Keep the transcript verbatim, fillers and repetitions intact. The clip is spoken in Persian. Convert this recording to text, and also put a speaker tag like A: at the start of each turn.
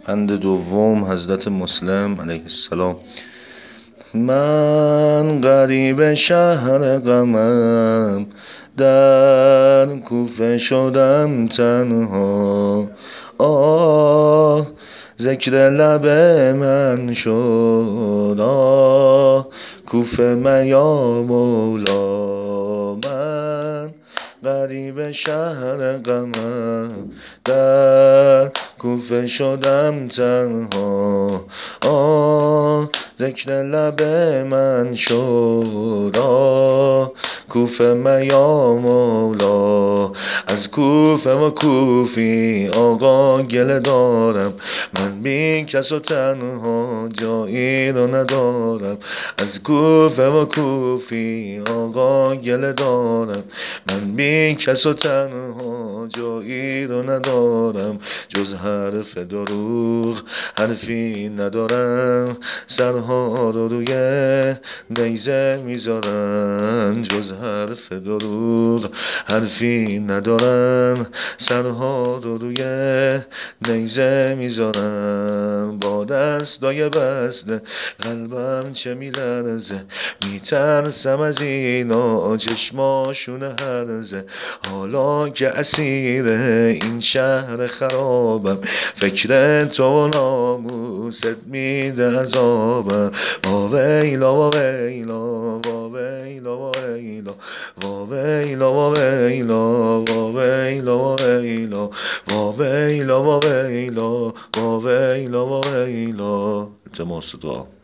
A: بند دوم، حضرت مسلم علیه السلام. من غریب شهر غمم، در کوفه شدم تنها. آه ذکر لب من شد، آه کوفه میا مولا. من غریب شهر غمم، در کوفه شدم تنها. آه ذکر لب من شد، آه کوفه میا مولا. از کوفه و کوفی آقا گله دارم، من بی کس و تنها جایی رو ندارم. از کوفه و کوفی آقا گله دارم، من بی کس و تنها جایی رو ندارم. جز حرف دروغ حرفی ندارم، سرها رو روی نیزه میذارن. جز حرف دروغ حرفی ندارم، سرها رو روی نیزه میذارم. با دستای بسته قلبم چه میلرزه، میترسم از اینا چشماشون هرزه. حالا که اسیر این شهر خرابم، فکر تو ناموست میده عذابم. وا ویلا وا ویلا وا ویلا وا ویلا وا ویلا وا ویلا وا ویلا وا ویلا وا ویلا وا ویلا وا ویلا وا ویلا. التماس دعا.